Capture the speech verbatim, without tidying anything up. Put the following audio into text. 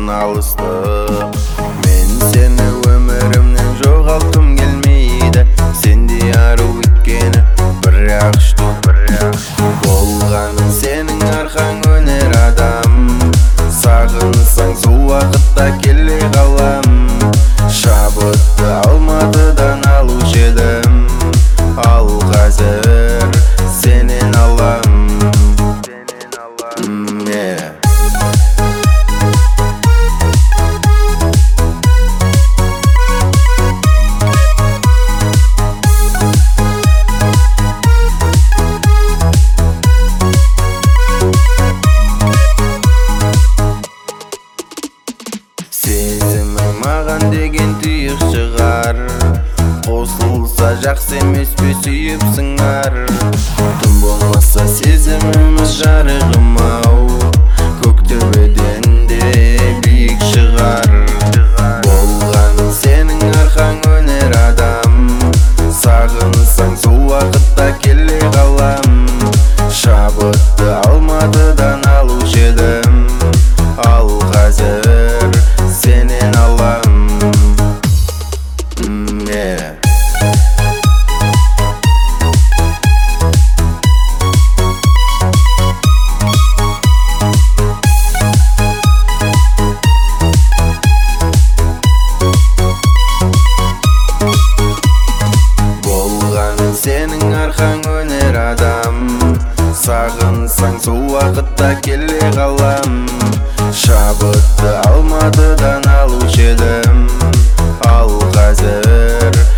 болған алыстық. Мен сені өмірімнен жоғалтқым келмейді, сендей ару өткені бірақ шты болғаның сенің арқаң өнер адам. Сағынсаң сол уақытта келе қалам. Шабытты алматыдан алушы едім, ал қазір сенен алам. Сезімің маған деген тұйық шығар, қосылса жақсы емес пе сүйіп сыңар. Түн болмаса сезіміміз жарығым ау, көктөбеден де биік шығар. Болғаның сенің арқаң өнер адам. Сағынсаң сол уақытта келе қалам. Шабытты алматыдан алушы едім, ал қазір сенен алам. Болғаның сенің арқаң өнер адам. Сағынсаң сол уақытта келе қалам. Шабытты алматыдан алушы едім, ал қазір